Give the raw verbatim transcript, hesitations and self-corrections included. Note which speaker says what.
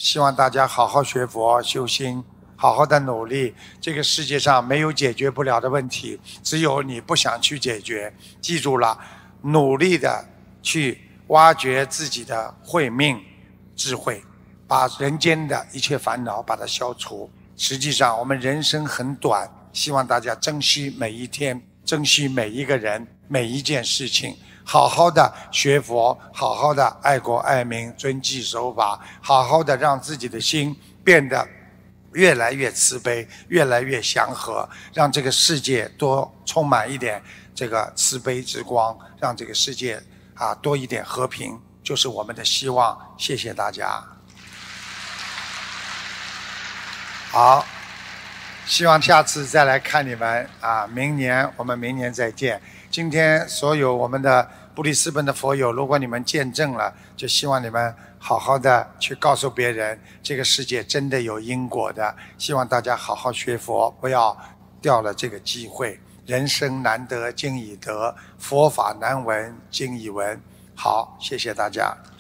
Speaker 1: 希望大家好好学佛修心，好好的努力。这个世界上没有解决不了的问题，只有你不想去解决。记住了，努力的去挖掘自己的慧命智慧，把人间的一切烦恼把它消除。实际上我们人生很短，希望大家珍惜每一天，珍惜每一个人，每一件事情，好好的学佛，好好的爱国爱民，遵纪守法，好好的让自己的心变得越来越慈悲，越来越祥和，让这个世界多充满一点这个慈悲之光，让这个世界啊多一点和平，就是我们的希望。谢谢大家。好，希望下次再来看你们啊！明年我们明年再见。今天所有我们的布里斯本的佛友，如果你们见证了，就希望你们好好的去告诉别人，这个世界真的有因果的。希望大家好好学佛，不要掉了这个机会。人生难得今已得，佛法难闻今已闻。好，谢谢大家。